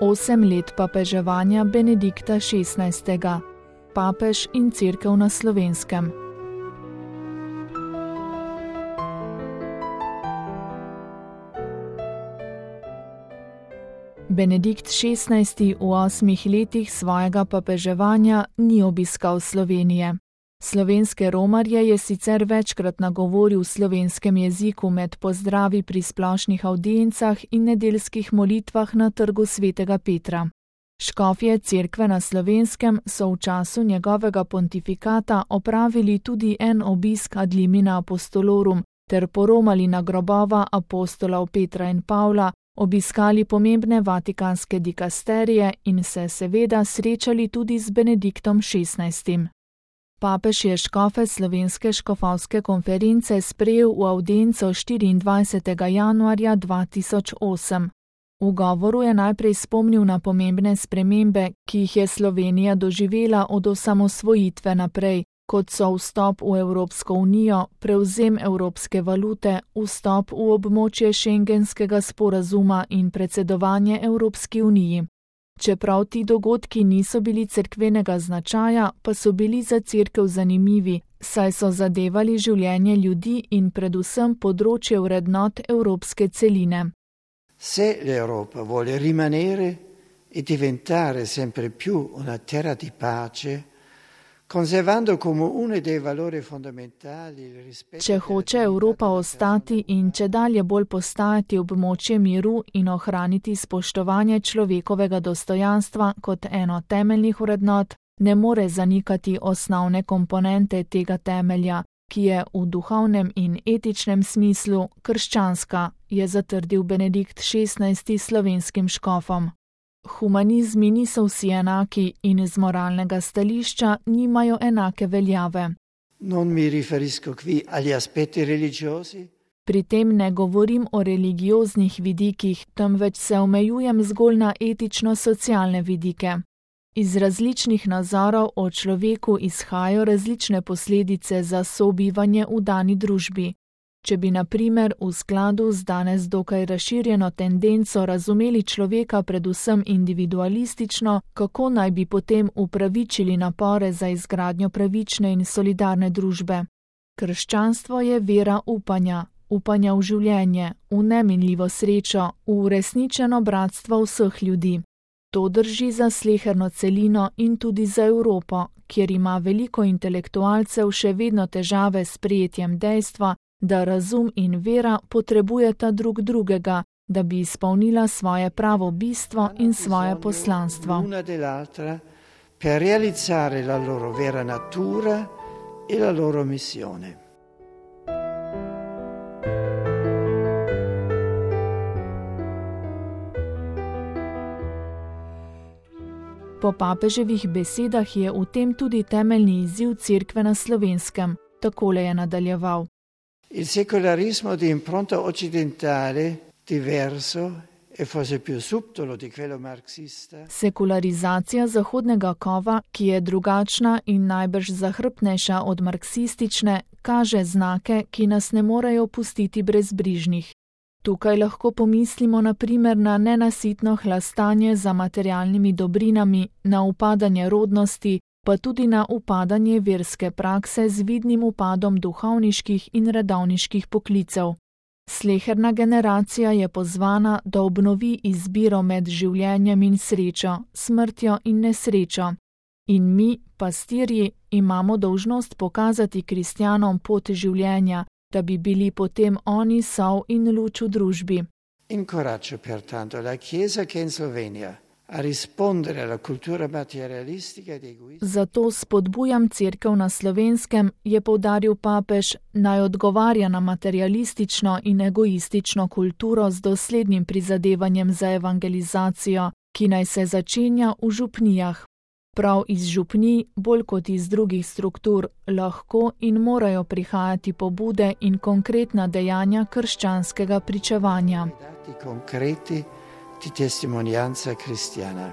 8 let papeževanja Benedikta XVI. Papež in cerkev na Slovenskem. Benedikt XVI. V 8 letih svojega papeževanja ni obiskal Slovenije. Slovenske romarje je sicer večkrat nagovoril v slovenskem jeziku med pozdravi pri splošnih avdiencah in nedeljskih molitvah na trgu svetega Petra. Škofje cerkve na Slovenskem so v času njegovega pontifikata opravili tudi en obisk ad limina apostolorum ter poromali na grobova apostolov Petra in Pavla, obiskali pomembne vatikanske dikasterije in se seveda srečali tudi z Benediktom XVI. Papež je škofe Slovenske škofovske konference sprejel v avdienco 24. januarja 2008. V govoru je najprej spomnil na pomembne spremembe, ki jih je Slovenija doživela od osamosvojitve naprej, kot so vstop v Evropsko unijo, prevzem evropske valute, vstop v območje šengenskega sporazuma in predsedovanje Evropski uniji. Čeprav ti dogodki niso bili cerkvenega značaja, pa so bili za cerkev zanimivi, saj so zadevali življenje ljudi in predvsem področje vrednot evropske celine. Se l'Europa vuole rimanere e diventare sempre più una terra di pace, conservando come uno dei valori fondamentali il rispetto. Če hoče Evropa ostati in če dalje bolj postajati območje miru in ohraniti spoštovanje človekovega dostojanstva kot eno temeljnih vrednot, ne more zanikati osnovne komponente tega temelja, ki je v duhovnem in etičnem smislu krščanska, je zatrdil Benedikt XVI. Slovenskim škofom. Humanizmi niso vsi enaki in iz moralnega stališča nimajo enake veljave. Non mi riferisco qui agli aspetti religiosi. Pri tem ne govorim o religioznih vidikih, temveč se omejujem zgolj na etično-socialne vidike. Iz različnih nazorov o človeku izhajajo različne posledice za sobivanje v dani družbi. Če bi na primer v skladu z danes dokaj razširjeno tendenco razumeli človeka predvsem individualistično, kako naj bi potem upravičili napore za izgradnjo pravične in solidarne družbe? Krščanstvo je vera upanja, upanja v življenje, v neminljivo srečo, v uresničeno bratstvo vseh ljudi. To drži za sleherno celino in tudi za Evropo, kjer ima veliko intelektualcev še vedno težave s sprejetjem dejstva, da razum in vera potrebujeta drug drugega, da bi izpolnila svoje pravo bistvo in svoje poslanstvo. Una dell'altra per realizzare la loro vera natura e la loro missione. Po papeževih besedah je v tem tudi temeljni izziv cerkve na Slovenskem. Takole je nadaljeval. Il secolarismo di impronta occidentale, diverso e forse più subdolo di quello marxista. Sekularizacija zahodnega kova, ki je drugačna in najbrž zahrbtnejša od marksistične, kaže znake, ki nas ne morejo pustiti brezbrižnih. Tukaj lahko pomislimo na primer na nenasitno hlastanje za materialnimi dobrinami, na upadanje rodnosti, pa tudi na upadanje verske prakse z vidnim upadom duhovniških in redovniških poklicev. Sleherna generacija je pozvana, da obnovi izbiro med življenjem in srečo, smrtjo in nesrečo. In mi, pastirji, imamo dolžnost pokazati kristjanom pot življenja, da bi bili potem oni sol in luč v družbi. Incoraggio pertanto la Chiesa che in Slovenija a rispondere alla cultura materialistica ed egoistica. Zato spodbujam cerkev na Slovenskem, je poudaril papež, naj odgovarja na materialistično in egoistično kulturo z doslednim prizadevanjem za evangelizacijo, ki naj se začenja v župnijah. Prav iz župnij, bolj kot iz drugih struktur, lahko in morajo prihajati pobude in konkretna dejanja krščanskega pričevanja. Konkreti di testimonianza cristiana.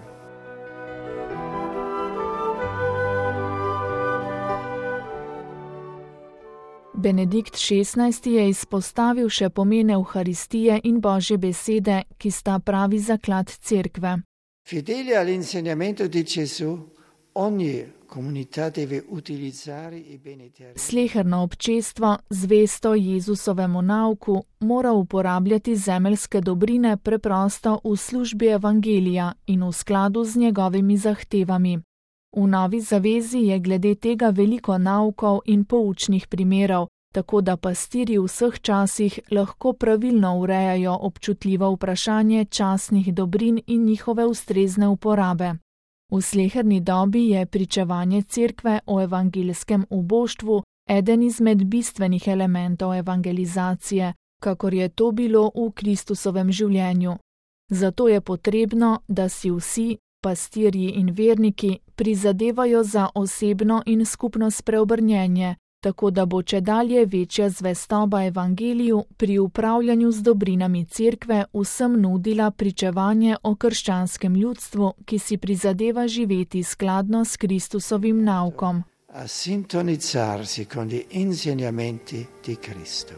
Benedikt XVI. Je izpostavil še pomen Evharistije in Božje besede, ki sta pravi zaklad cerkve. Fedele all'insegnamento di Gesù, ogni comunità deve utilizzare i beni terreni. Sleherno občestvo, zvesto Jezusovemu nauku, mora uporabljati zemeljske dobrine preprosto v službi evangelija in v skladu z njegovimi zahtevami. V Novi zavezi je glede tega veliko naukov in poučnih primerov, tako da pastirji v vseh časih lahko pravilno urejajo občutljivo vprašanje častnih dobrin in njihove ustrezne uporabe. V sleherni dobi je pričevanje cerkve o evangeljskem uboštvu eden izmed bistvenih elementov evangelizacije, kakor je to bilo v Kristusovem življenju. Zato je potrebno, da si vsi, pastirji in verniki, prizadevajo za osebno in skupno spreobrnjenje, tako da bo čedalje večja zvestoba evangeliju pri upravljanju z dobrinami cerkve vsem nudila pričevanje o krščanskem ljudstvu, ki si prizadeva živeti skladno s Kristusovim naukom. A sintonizzarsi con gli insegnamenti di Cristo.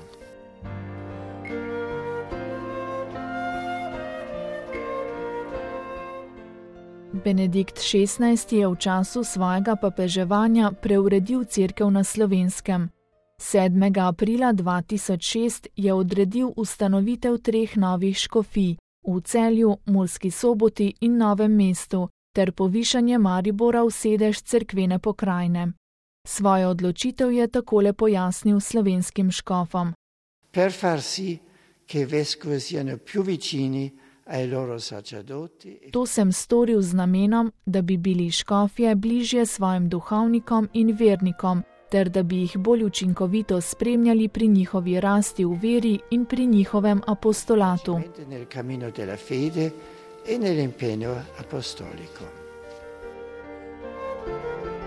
Benedikt XVI je v času svojega papeževanja preuredil cerkev na Slovenskem. 7. aprila 2006 je odredil ustanovitev 3 novih škofij v Celju, Murski Soboti in Novem mestu ter povišanje Maribora v sedež cerkvene pokrajine. Svojo odločitev je takole pojasnil slovenskim škofom. Per far sì che i vescovi siano più vicini ai loro sacerdoti. To sem storil z namenom, da bi bili škofje bližje svojim duhovnikom in vernikom, ter da bi jih bolj učinkovito spremljali pri njihovi rasti v veri in pri njihovem apostolatu. Nel cammino della fede e nell'impegno apostolico.